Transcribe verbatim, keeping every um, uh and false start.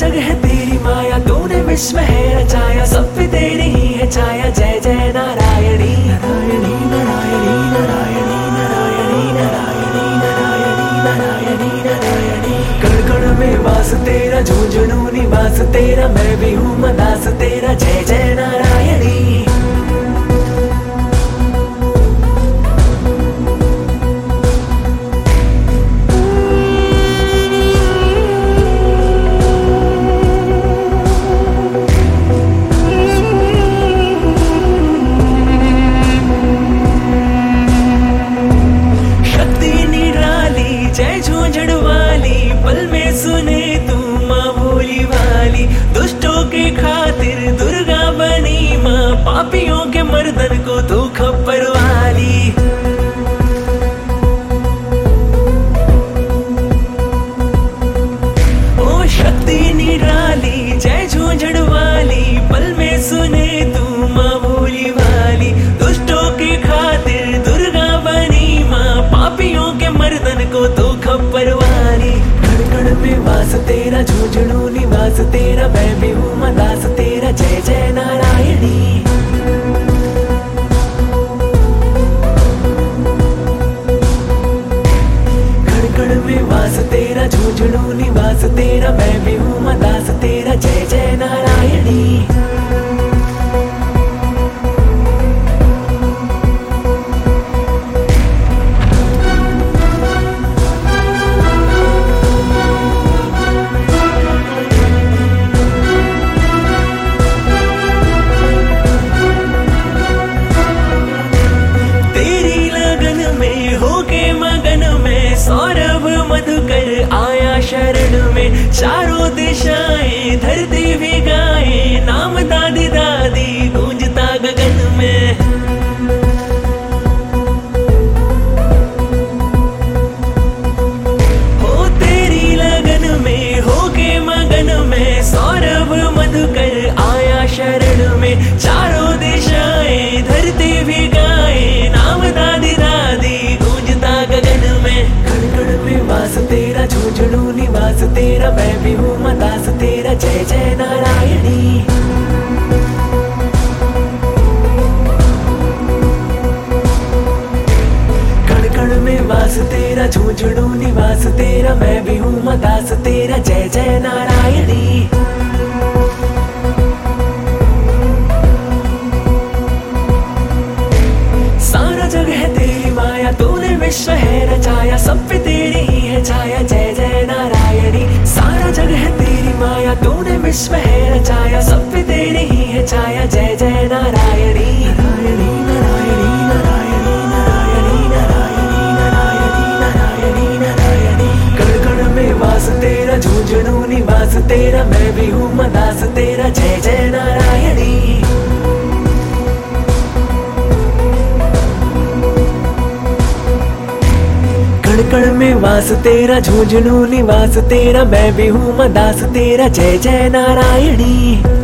जग है तेरी माया, तूने विश्व है रचाया, सब पे तेरी ही है छाया। जय जय नारायणी नारायणी नारायणी नारायणी नारायणी नारायणी नारायणी नारायणी नारायणी। कण कण में वास तेरा, झुंझुनू निवास तेरा, मैं भी हूँ मदास तेरा। जय जय नारायणी। जय झूझड़ वाली, पल में सुने तू माँ भोली वाली। दुष्टों के खातिर दुर्गा बनी माँ, पापियों के मर्दन को तू खप्पर वाली। ओ शक्ति निराली, जय झूझड़ वाली, पल में सुने तू माँ भोली वाली। दुष्टों के खातिर दुर्गा बनी माँ, पापियों के मर्दन को तू खप्पर वाली। कण कण में वास तेरा, झुंझुनू निवास तेरा, मैं भी हूँ मदास तेरा। जय जय नारायणी। कण कण में वास तेरा, झुंझुनू निवास तेरा, मैं भी हूँ मदास तेरा। जय जय नारायणी। सौरभ मधुकर आया शरण में, चारों दिशाएं धरती भी गाए, नाम दादी दादी गूंजता गगन में। हो तेरी लगन में होके मगन में, सौरभ मधुकर आया शरण में, चारों दिशाएं धरती भी गाए, नाम दादी दादी गूंजता गगन में। वास तेरा, झुंझुनू निवास तेरा, मैं भी हूँ मदास तेरा। जय जय नारायणी। कण कण में वास तेरा, झुंझुनू निवास तेरा, मैं भी हूँ मदास तेरा। जय जय नारायणी। सारा जग है तेरी माया, तूने विश्व है रचाया, सब पे तेरी ही है छाया। जय जय नारायणी। सारा जग है तेरी माया, तूने विश्व है रचाया, सब पे तेरी ही है छाया। जय जय नारायणी नारायणी नारायणी नारायणी नारायणी नारायणी नारायणी नारायणी नारायणी। कण कण में वास तेरा, झुंझुनू निवास तेरा, मैं भी हूँ मदास तेरा। जय जय नारायणी। कण कण में वास तेरा, झुंझुनू निवास तेरा, मैं भी हूँ मदास तेरा। जय जय नारायणी।